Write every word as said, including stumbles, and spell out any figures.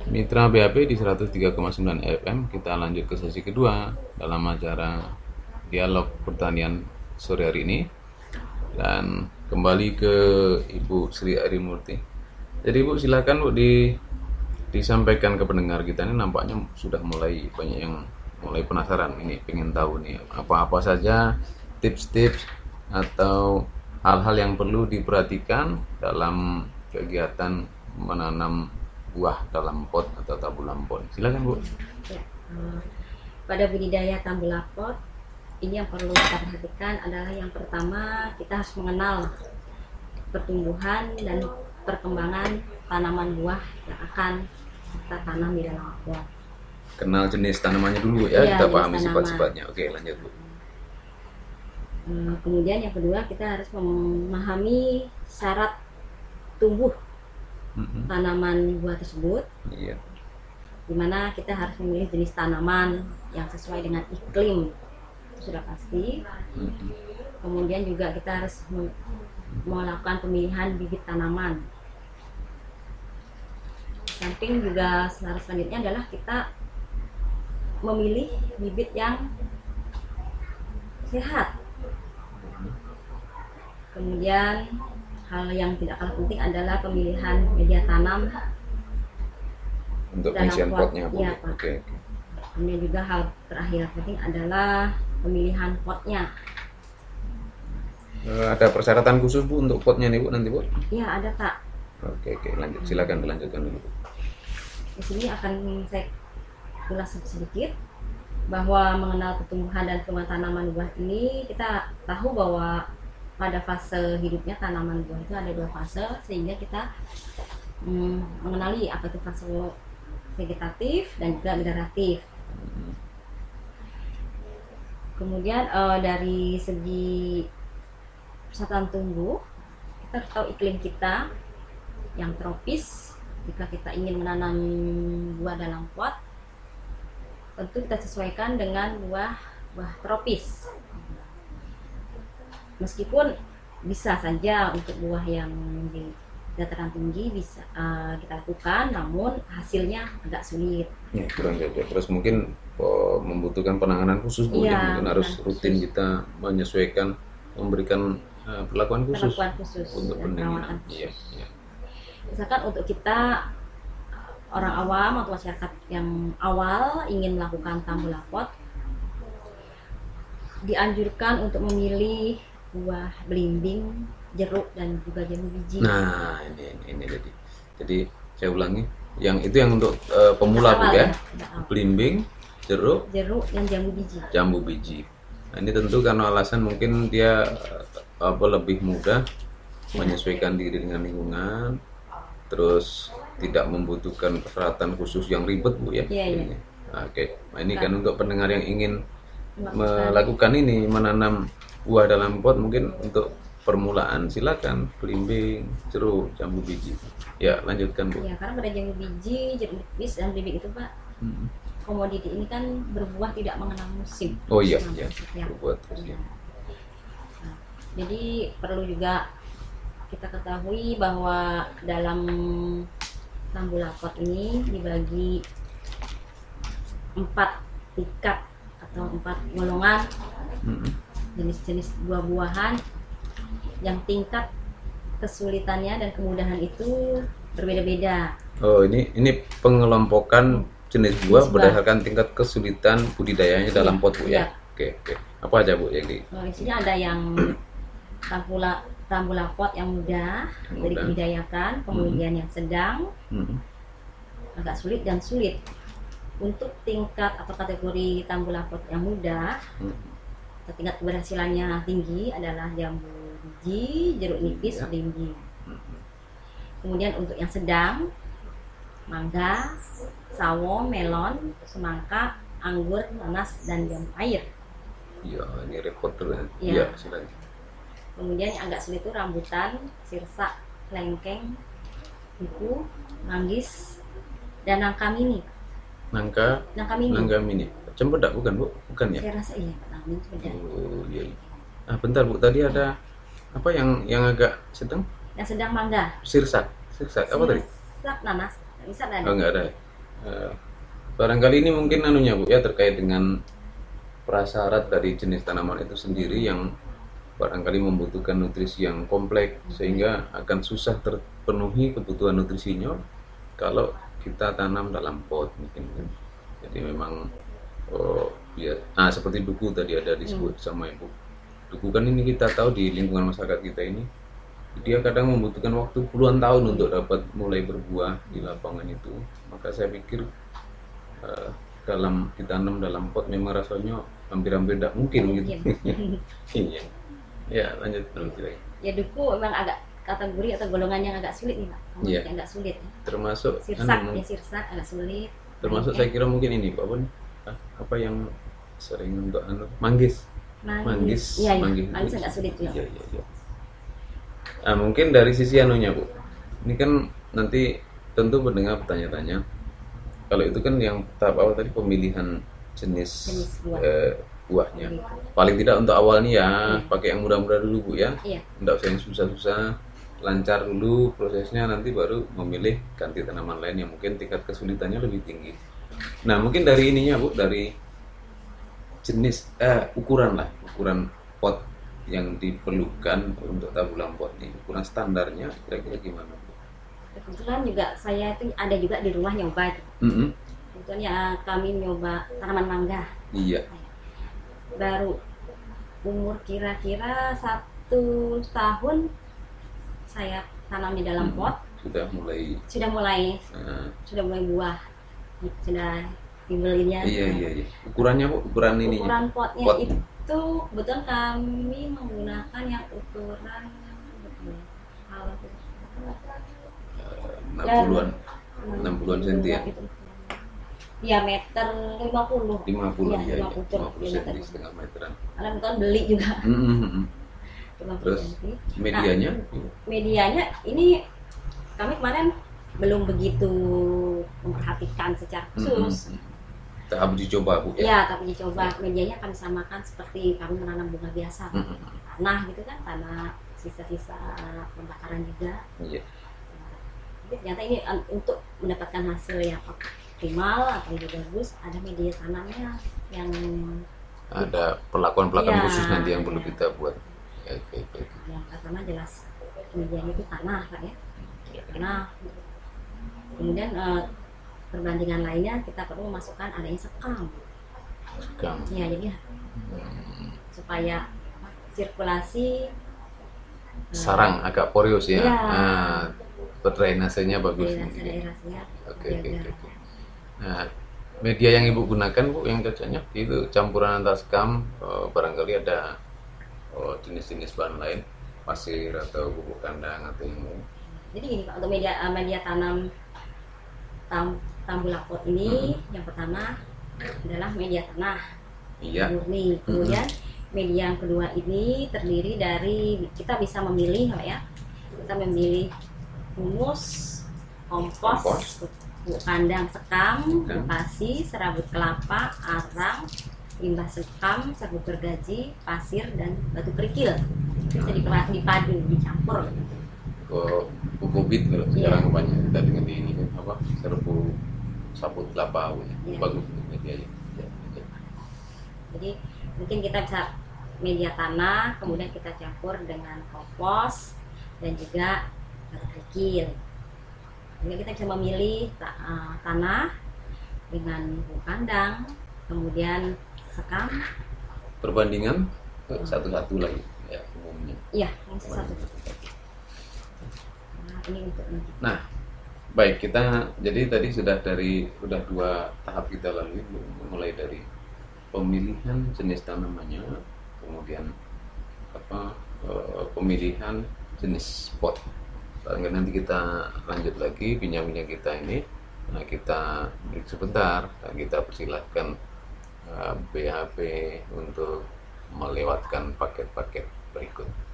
Mitra B A P di seratus tiga koma sembilan F M. Kita lanjut ke sesi kedua dalam acara dialog pertanian sore hari ini. Dan kembali ke Ibu Sri Arimurti. Jadi Ibu silakan Bu di disampaikan ke pendengar kita. Ini nampaknya sudah mulai banyak yang mulai penasaran ini, pengen tahu nih apa-apa saja tips-tips atau hal-hal yang perlu diperhatikan dalam kegiatan menanam buah dalam pot atau tabulampon. Silakan Bu. Ya, eh, pada budidaya tabulapot ini yang perlu kita perhatikan adalah yang pertama, kita harus mengenal pertumbuhan dan perkembangan tanaman buah yang akan kita tanam di dalam pot. Kenal jenis tanamannya dulu ya, Ya, kita jenis pahami tanaman. sifat-sifatnya. Oke, lanjut Bu. Eh, Kemudian yang kedua, kita harus memahami syarat tumbuh Mm-mm. tanaman buah tersebut, Iya. di mana kita harus memilih jenis tanaman yang sesuai dengan iklim, itu sudah pasti. Mm-mm. Kemudian juga kita harus me- melakukan pemilihan bibit tanaman. Samping juga syarat selanjutnya adalah kita memilih bibit yang sehat. Kemudian hal yang tidak kalah penting adalah pemilihan media tanam Untuk dalam pengisian pot. potnya Bu. Iya, Pak. Oke, oke. Kemudian juga hal terakhir penting adalah pemilihan potnya. Eh, ada persyaratan khusus Bu untuk potnya nih Bu nanti Bu? Iya, ada tak. Oke, oke, lanjut. Silakan dilanjutkan dulu. Di sini akan saya ulas sedikit bahwa mengenal pertumbuhan dan perkembangan tanaman buah ini, kita tahu bahwa pada fase hidupnya tanaman buah itu ada dua fase, sehingga kita mm, mengenali apa itu fase vegetatif dan juga generatif. Kemudian eh, dari segi persatuan tumbuh, kita harus tahu iklim kita yang tropis. Jika kita ingin menanam buah dalam pot, tentu kita sesuaikan dengan buah buah tropis. Meskipun bisa saja untuk buah yang di dataran tinggi bisa uh, kita lakukan, namun hasilnya agak sulit. Ya, kurang cocok. Terus mungkin oh, membutuhkan penanganan khusus Bu. Iya, Ya, mungkin harus penanganan rutin khusus. kita menyesuaikan, memberikan eh, perlakuan khusus Perlakuan khusus untuk dan pendinginan. perawatan Iya, khusus. iya. Misalkan untuk kita orang awam atau masyarakat yang awal ingin melakukan tambulapot, dianjurkan untuk memilih buah belimbing, jeruk dan juga jambu biji. Nah, ini ini, ini jadi. Jadi saya ulangi, yang itu yang untuk eh, pemula Bu Awal ya. ya, awal. Belimbing, jeruk, Jeruk dan jambu biji. jambu biji. Nah, ini tentu karena alasan mungkin dia eh, apa lebih mudah menyesuaikan diri dengan lingkungan, terus tidak membutuhkan peralatan khusus yang ribet Bu ya. Iya, iya. Ini. Nah, oke. Nah, ini kan untuk pendengar yang ingin Melakukan- melakukan ini, menanam buah dalam pot, mungkin untuk permulaan silakan belimbing, jeruk, jambu biji. Ya, lanjutkan Bu. Ya, karena pada jambu biji, jeruk nipis dan belimbing itu Pak, Hmm. komoditi ini kan berbuah tidak mengenal musim. Oh iya, Nah, iya. maksudnya. Berbuat terus ya. Nah, jadi perlu juga kita ketahui bahwa dalam tambulapot ini dibagi empat tingkat atau empat golongan Hmm. jenis-jenis buah-buahan yang tingkat kesulitannya dan kemudahan itu berbeda-beda. Oh, ini ini pengelompokan jenis buah Jenis buah. berdasarkan tingkat kesulitan budidayanya dalam Iya, pot Bu ya. iya. Oke, oke. Apa aja Bu yang di Nah, di sini ada yang tambula tambulapot yang mudah Yang dari mudah. dibudidayakan, kemudian yang sedang, Hmm. agak sulit dan sulit. Untuk tingkat atau kategori tambulapot yang mudah, Hmm. atau tingkat keberhasilannya tinggi adalah jambu biji, jeruk nipis, Ya. belimbing. Hmm. Kemudian untuk yang sedang, mangga, sawo, melon, semangka, anggur, nanas, dan jambu air. Iya, ini repot terus. Iya. Iya, silakan. Kemudian yang agak sulit itu rambutan, sirsak, lengkeng, buku, manggis, dan nangka mini. Nangka, Nangka mini. nangka mini. Cempedak bukan Bu? Bukan ya? Saya rasa iya, nangka mini beda. Oh, iya. iya. Ah, bentar Bu, tadi ada apa yang yang agak sedang? Yang sedang mangga, Sirsak. Sirsak apa tadi? sirsak, nanas, bisa ada. Oh, enggak ada. Eh, barangkali ini mungkin anunya Bu ya, terkait dengan prasyarat dari jenis tanaman itu sendiri yang barangkali membutuhkan nutrisi yang kompleks sehingga akan susah terpenuhi kebutuhan nutrisinya kalau kita tanam dalam pot mungkin. Jadi memang oh, ya, ah seperti duku tadi ada disebut sama Ibu. Duku kan ini kita tahu di lingkungan masyarakat kita ini dia kadang membutuhkan waktu puluhan tahun untuk dapat mulai berbuah di lapangan itu. Maka saya pikir uh, dalam ditanam dalam pot memang rasanya hampir-hampir tidak mungkin gitu. Iya. Ya lanjut terus lagi. Ya duku memang agak kategori atau golongan yang agak sulit nih Pak. Iya. Yang agak sulit. Ya. Termasuk Sirsak, anu, ya sirsak agak sulit. termasuk Baik, saya kira mungkin ini Pak Bun, ah, apa yang sering untuk anu manggis. Manggis, Iya, iya. manggis, Manggis agak sulit juga. Iya, iya, iya. Nah, mungkin dari sisi anunya Bu, ini kan nanti tentu mendengar bertanya-tanya. Kalau itu kan yang tahap awal tadi pemilihan jenis, Jenis buah. eh, buahnya. Gitu. Paling tidak untuk awalnya ya Iya. pakai yang mudah-mudah dulu Bu ya. Iya. Tidak usah yang susah-susah, lancar dulu prosesnya, nanti baru memilih ganti tanaman lain yang mungkin tingkat kesulitannya lebih tinggi. Nah mungkin dari ininya Bu, dari jenis eh, ukuran lah, ukuran pot yang diperlukan untuk tabulam pot ini, ukuran standarnya kira-kira gimana Bu? Kebetulan juga saya itu ada juga di rumah nyoba. Mm-mm. Kebetulan ya kami nyoba tanaman mangga. Iya. Baru umur kira-kira satu tahun saya tanam di dalam Mm-mm. pot. Sudah mulai. Sudah mulai Nah, sudah mulai buah. Sudah dibelinya. iya iya iya. Ukurannya Bu, ukuran ininya. Ukuran potnya Pot. itu kebetulan kami menggunakan yang ukuran kalau enam puluhan, enam puluhan senti ya. Iya meter lima puluh. lima puluh Iya, ya, lima puluh, lima puluh iya, senti meter. setengah meteran. Karena kebetulan beli juga. Mm-mm. lima puluh Terus senti. medianya? Medianya ini kami kemarin belum begitu memperhatikan secara khusus. Mm-mm. Tahap uji coba Bu ya. Iya, tapi dicoba medianya kami samakan seperti kami menanam bunga biasa. Mm-mm. Tanah gitu kan, tanah sisa-sisa pembakaran juga. Iya. Jadi ternyata ini um, untuk mendapatkan hasil yang optimal atau lebih bagus, ada media tanamnya yang Ada perlakuan-perlakuan Iya, khusus nanti yang perlu iya. kita buat. Ya, oke oke. oke. yang pertama jelas medianya itu tanah Pak ya. Ya. Tanah. Kemudian eh, perbandingan lainnya kita perlu memasukkan adanya sekam. Sekam. Ya, jadi Hmm. supaya sirkulasi eh, Sarang agak porius ya. Iya. Nah, drainasenya bagus. drainase daerahnya Oke oke terjaga. oke. Nah, media yang Ibu gunakan Bu yang cocoknya itu campuran antara sekam, eh, barangkali ada oh, jenis-jenis bahan lain, pasir atau bubuk kandang atau yang lain. Jadi gini Pak, untuk media eh, media tanam tam, tambulakot ini Hmm. yang pertama adalah media tanah Iya. murni. Kemudian media yang kedua ini terdiri dari kita bisa memilih Pak ya. Kita memilih humus, kompos, Kompos. bubuk kandang sekam, Sekam. pasi, serabut kelapa, arang, limbah sekam, serbuk gergaji, pasir dan batu kerikil. Bisa dipadu, dipadu dicampur. Kok bukubit kalau Iya. sekarang banyak kita dengan di ini kan apa serbu sabut kelapa Bu, ya. Iya. Bagus untuk medianya. Ya, ya. Jadi mungkin kita bisa media tanah, kemudian kita campur dengan kompos dan juga batu kerikil. Jadi kita bisa memilih ta- eh, tanah dengan bubuk kandang, kemudian sekam, Perbandingan eh, satu-satu lagi ya umumnya. iya yang satu. Nah, ini untuk nanti. Nah, baik kita jadi tadi sudah dari sudah dua tahap kita lalui, mulai dari pemilihan jenis tanamannya, kemudian apa eh, pemilihan jenis pot. Lalu nanti kita lanjut lagi bincang-bincang kita ini. Nah, kita break sebentar dan kita persilahkan eh, B H P untuk melewatkan paket-paket berikut.